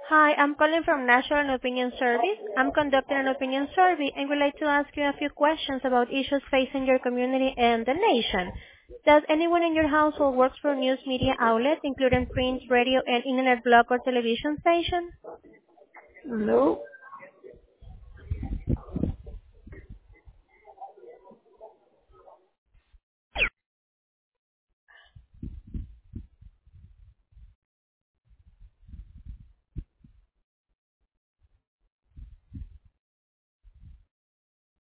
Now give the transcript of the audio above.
Hi, I'm calling from National Opinion Service. I'm conducting an opinion survey and would like to ask you a few questions about issues facing your community and the nation. Does anyone in your household work for a news media outlet, including print, radio, and internet blog or television station? No.